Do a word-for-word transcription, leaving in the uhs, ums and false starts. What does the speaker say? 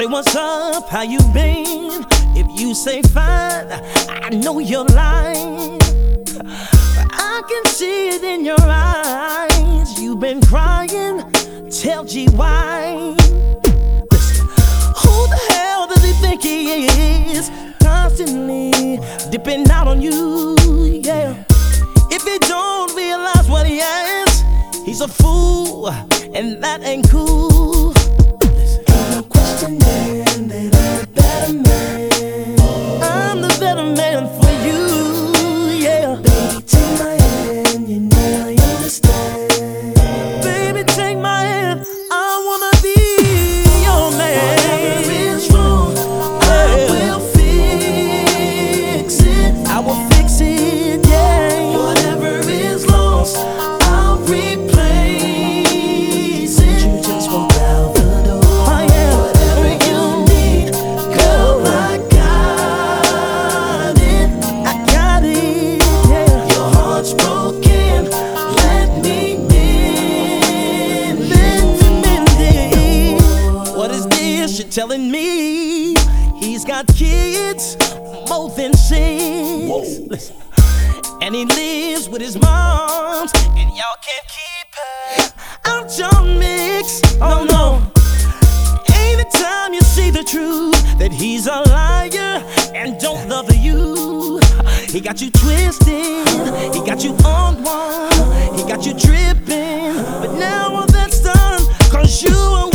Shorty, what's up? How you been? If you say fine, I know you're lying. But I can see it in your eyes. You've been crying. Tell G why. Listen, who the hell does he think he is? Constantly dipping out on you, yeah. If he don't realize what he has, he's a fool, and that ain't cool. Ain't no questioning that I'm the better man. I'm the better man for you, yeah. Baby, take my hand, you know I understand. Baby, take my hand, I wanna be your man. Whatever is wrong, I will fix it. I will fix it, yeah. Whatever is lost, I'll replace it. You just walk out the door. I am. Whatever you need, girl, I got it. I got it, yeah. Your heart's broken, let me mend it. What is this you're telling me? He's got kids, more than six. Listen. And he lives with his moms, and y'all can't keep her out your mix. Oh no. Ain't it time you see the truth that he's a liar and don't love you? He got you twisted, he got you on one, he got you tripping. But now all that's done, cause you are